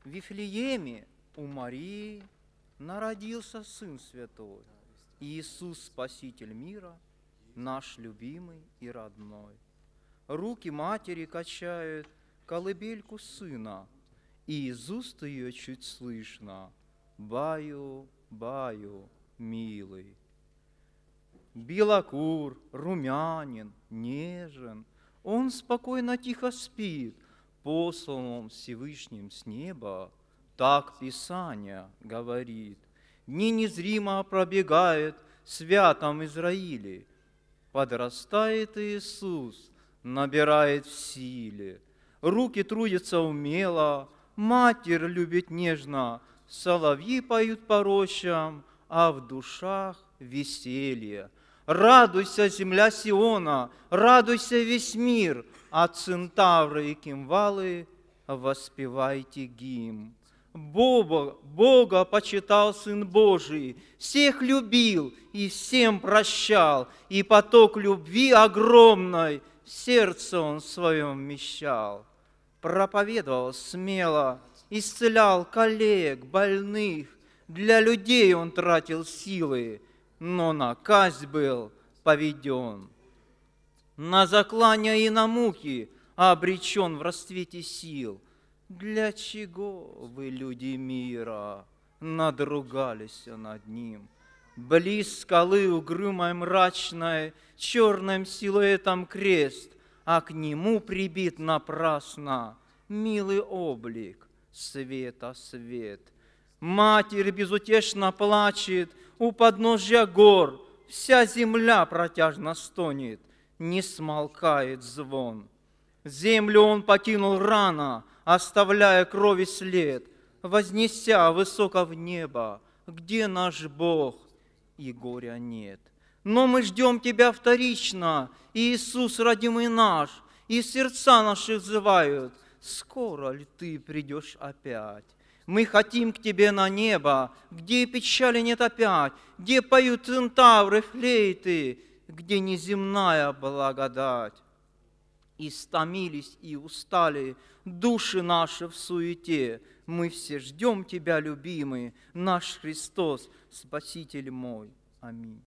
В Вифлееме у Марии народился Сын Святой, Иисус, Спаситель мира, наш любимый и родной. Руки матери качают колыбельку сына, и из уст ее чуть слышно: «Баю, баю, милый». Белокур, румянин, нежен, он спокойно тихо спит, посланным Всевышним с неба, так Писание говорит. Дни незримо пробегает в святом Израиле, подрастает Иисус, набирает в силе, руки трудятся умело, Матерь любит нежно, соловьи поют по рощам, а в душах веселье. Радуйся, земля Сиона, радуйся весь мир, а центавры и кимвалы воспевайте гимн. Бога почитал Сын Божий, всех любил и всем прощал, и поток любви огромной в сердце Он своем вмещал. Проповедовал смело, исцелял коллег, больных, для людей Он тратил силы, но на казнь был поведен. На заклание и на муки обречен в расцвете сил. Для чего вы, люди мира, надругались над Ним? Близ скалы угрюмой мрачной, черным силуэтом крест, а к Нему прибит напрасно милый облик, света свет. Матерь безутешно плачет у подножья гор, вся земля протяжно стонет, не смолкает звон. Землю Он покинул рано, оставляя крови след, вознеся высоко в небо, где наш Бог, и горя нет. Но мы ждем Тебя вторично, Иисус, родимый наш, и сердца наши взывают: скоро ли Ты придешь опять? Мы хотим к Тебе на небо, где печали нет опять, где поют центавры, флейты, где неземная благодать. Истомились и устали души наши в суете. Мы все ждем Тебя, любимый, наш Христос, Спаситель мой. Аминь.